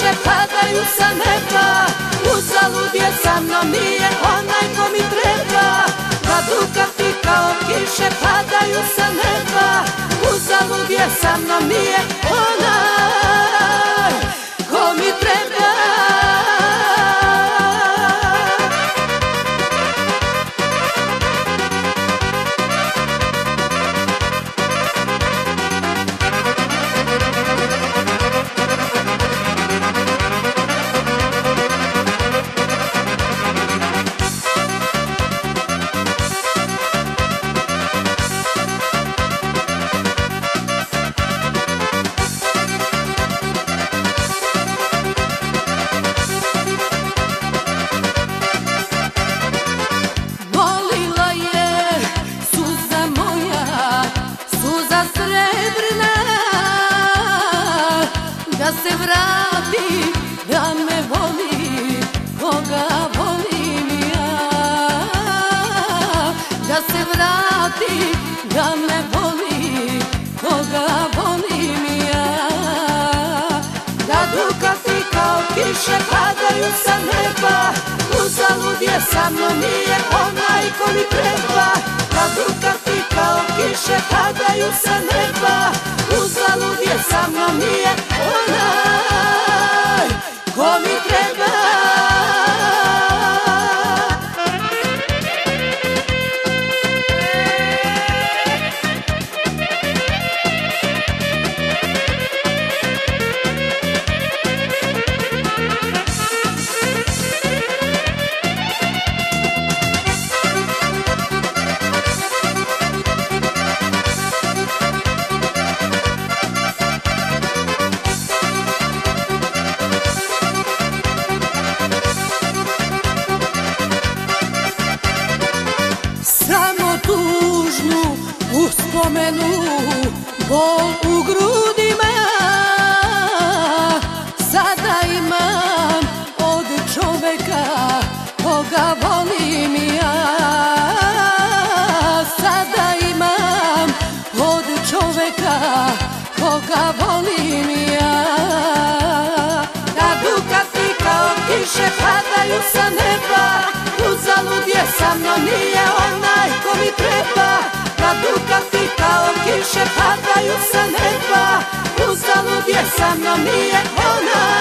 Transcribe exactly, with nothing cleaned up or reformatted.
kiše padaju sa neba, uzalud je sa mnom, nije onaj ko mi treba. Kad dukati kao kiše padaju sa neba, uzalud je sa mnom, nije onaj ko mi treba. Da se vrati, da me voli koga volim ja. Da se vrati, da me voli koga volim ja. Da dukati kao kiše padaju sa neba, uzalud je sa mnom, nije onaj ko mi treba. Da dukati kao kiše padaju sa neba, uzalud je sa mnom, nije onaj ko mi treba. Samo tužnu uspomenu, bol u grudima sada imam od čoveka koga volim ja. Sada imam od čoveka koga volim ja. Da dukati kao kiše padaju sa neba, uzalud je sa mnom, nije onaj ko mi treba. Da dukati kao kiše padaju sa neba, uzalud je sa mnom, nije onaj